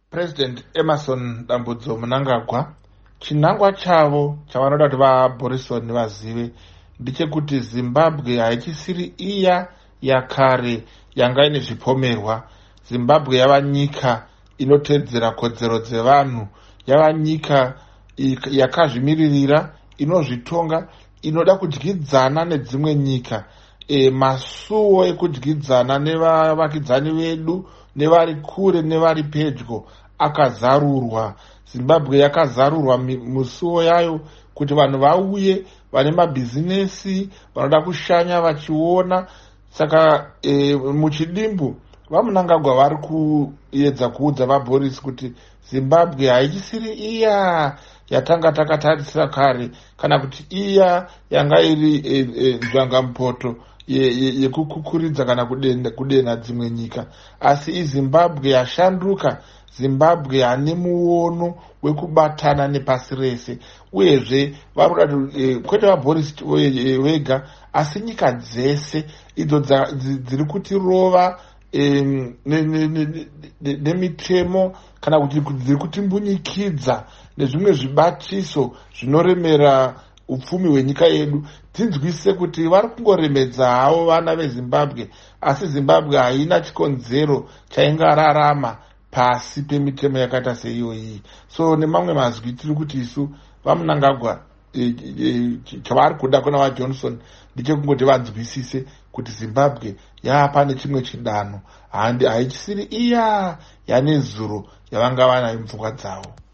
President Emmerson Dambudzo Mnangagwa, chinangwa chavo chavanoda kuti vaBorisoni vazive ndechekuti Zimbabwe haichisiri iya yakare yanga ine zvipomerwa. Zimbabwe yava nyika inotedzera kodzero dzevanhu, yava nyika yakazvimiririra, inozvitonga, inoda kudyidzana nedzimwe nyika. Masuo ekudyidzana nevavakidzani vedu nevari kure nevari pedyo akazarurwa. Zimbabwe yakazarurwa musuo yayo kuti vanhu vauye, vane mabhizinesi, vanoda kushanya vachiona. Saka muchidimbu vaMnangagwa vari kuedza kuudza vaBoris kuti Zimbabwe haichisiri iya yatanga takatarisira kare, kana kuti iya yanga iri nzvangampoto yekukukuridza kana kudenha dzimwe nyika, asi iZimbabwe yashanduka, Zimbabwe yane muono wekubatana nepasi rese. Uyezve vari kuda kwete vaBoris vega, asi nyika dzese idzo dziri kutirova nemitemo kana kuti dziri kutimbunyikidza nezvimwe zvibatiso zvinoremera upfumi hwenyika yedu, tinzwise kuti vari kungoremedza havo vana veZimbabwe, asi Zimbabwe haina chikonzero chaingararama pasi pemitemo yakaita seiyoyi. So nemamwe mazwi tiri kuti isu vaMnangagwa chavari kuda kuna vaJohnson ndechekungoti vanzwisise kuti Zimbabwe yaapane chimwe chidanho, haichisiri iya yane zuro yavanga vanayo mupfungwa dzavo.